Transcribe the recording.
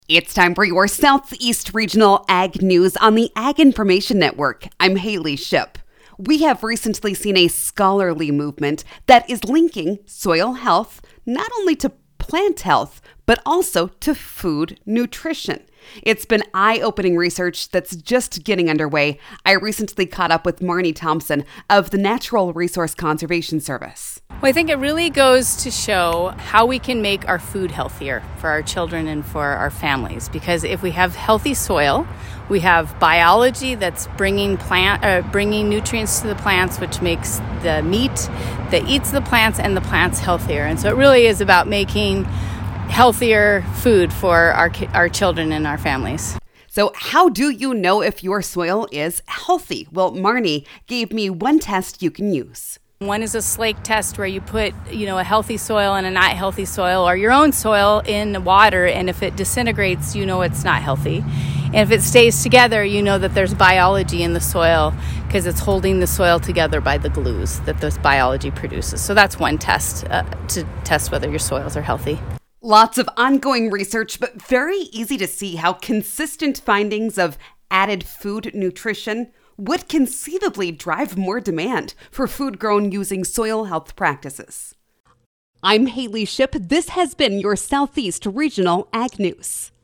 It's time for your Southeast Regional Ag News on the Ag Information Network. I'm Haley Shipp. We have recently seen a scholarly movement that is linking soil health not only to plant health, but also to food nutrition. It's been eye-opening research that's just getting underway. I recently caught up with Marnie Thompson of the Natural Resource Conservation Service. Well, I think it really goes to show how we can make our food healthier for our children and for our families. Because if we have healthy soil, we have biology that's bringing nutrients to the plants, which makes the meat that eats the plants and the plants healthier. And so it really is about making healthier food for our children and our families. So how do you know if your soil is healthy? Well, Marnie gave me one test you can use. One is a slake test where you put, a healthy soil and a not healthy soil, or your own soil in water, and if it disintegrates, it's not healthy. And if it stays together, you know that there's biology in the soil because it's holding the soil together by the glues that this biology produces. So that's one test to test whether your soils are healthy. Lots of ongoing research, but very easy to see how consistent findings of added food nutrition would conceivably drive more demand for food grown using soil health practices. I'm Haley Shipp. This has been your Southeast Regional Ag News.